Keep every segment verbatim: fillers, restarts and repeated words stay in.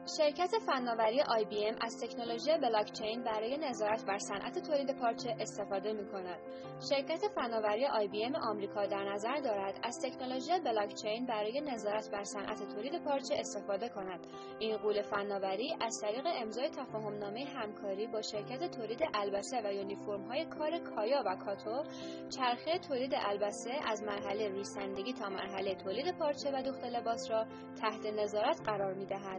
شرکت فناوری آی بی ام از تکنولوژی بلاکچین برای نظارت بر صنعت تولید پارچه استفاده می‌کند. شرکت فناوری آی بی ام آمریکا در نظر دارد از تکنولوژی بلاکچین برای نظارت بر صنعت تولید پارچه استفاده کند. این غول فناوری از طریق امضای تفاهم‌نامه همکاری با شرکت تولید البسه و یونیفرم‌های کار کایا و کاتو، چرخه تولید البسه از مرحله ریسندگی تا مرحله تولید پارچه و دوخت لباس را تحت نظارت قرار می‌دهد.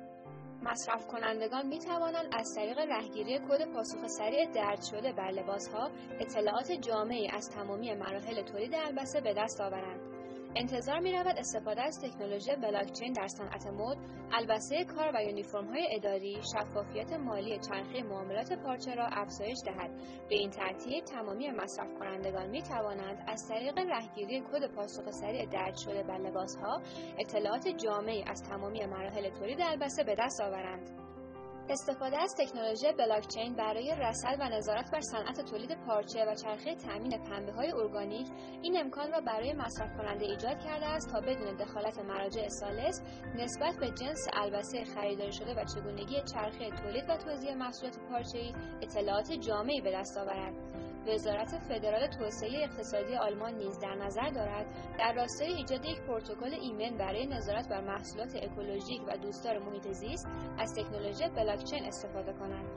مصرف کنندگان می توانند از طریق رهگیری کد پاسخ سریع درج شده بر لباس‌ها اطلاعات جامعی از تمامی مراحل تولید البسه به دست آورند. انتظار می رود استفاده از تکنولوژی بلاکچین در صنعت مد، البسه کار و یونیفرم‌های اداری، شفافیت مالی چرخه معاملات پارچه را افزایش دهد. به این ترتیب تمامی مصرف کنندگان می توانند از طریق رهگیری کد پاسخ سریع درج شده بر لباس‌ها اطلاعات جامعی از تمامی مراحل تولید البسه به دست آورند. استفاده از تکنولوژی بلاکچین برای رصد و نظارت بر صنعت تولید پارچه و چرخه تامین پنبه‌های ارگانیک این امکان را برای مصرف کننده ایجاد کرده است تا بدون دخالت مراجع ثالث نسبت به جنس البسه خریداری شده و چگونگی چرخه تولید و توزیع محصولات پارچه‌ای اطلاعات جامعی به دست آورد. وزارت فدرال توسعه اقتصادی آلمان نیز در نظر دارد در راستای ایجاد یک پروتکل ایمن برای نظارت بر محصولات اکولوژیک و دوستدار محیط زیست از تکنولوژی بلاکچین استفاده کنند.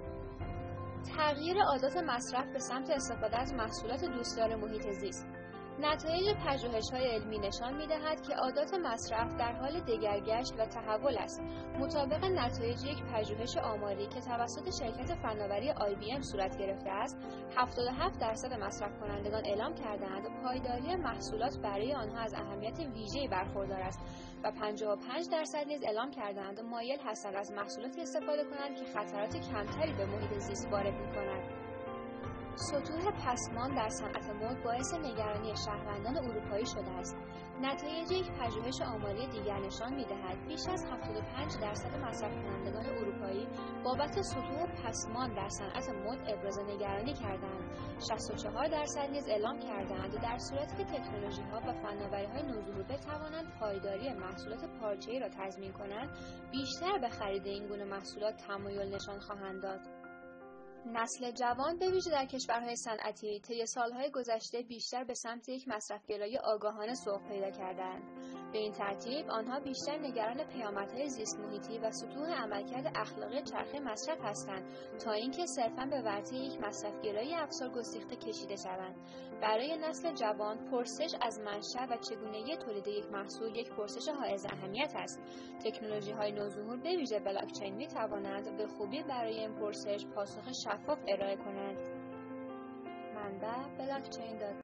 تغییر عادات مصرف به سمت استفاده از محصولات دوستدار محیط زیست. نتایج پژوهش‌های علمی نشان می‌دهد که عادات مصرف در حال دگرگشت و تحول است. مطابق نتایج یک پژوهش آماری که توسط شرکت فناوری آی بی ام صورت گرفته است، هفتاد و هفت درصد مصرف کنندگان اعلام کرده‌اند پایداری محصولات برای آنها از اهمیت ویژه‌ای برخوردار است و پنجاه و پنج درصد نیز اعلام کرده‌اند مایل هستند از محصولاتی استفاده کنند که خطرات کمتری به محیط زیست وارد می‌کنند. سطوح پسمان در صنعت مد باعث نگرانی شهروندان اروپایی شده است. نتایج یک پژوهش آماری دیگر نشان می‌دهد بیش از هفتاد و پنج درصد مصرف کنندگان اروپایی بابت سطوح پسمان در صنعت مد ابراز نگرانی کردند. شصت و چهار درصد نیز اعلام کردند در صورتی که تکنولوژی‌ها و فناوری‌های نوظهور بتوانند پایداری محصولات پارچه‌ای را تضمین کنند، بیشتر به خرید این گونه محصولات تمایل نشان خواهند داد. نسل جوان به ویژه در کشورهای صنعتی طی سالهای گذشته بیشتر به سمت یک مصرفگرایی آگاهانه سوق پیدا کردند. به این ترتیب آنها بیشتر نگران پیامدهای زیست محیطی و ستون عملکرد اخلاقی چرخه مصرف هستند تا اینکه صرفاً به ورطه یک مصرفگرایی افسار گسیخته کشیده شوند. برای نسل جوان پرسش از منشأ و چگونگی تولید یک محصول یک پرسش حائز اهمیت است. تکنولوژی‌های نوظهور به ویژه بلاکچین می‌توانند به خوبی برای این پرسش پاسخ شفاف ارائه کنند. منبع بلاکچین دات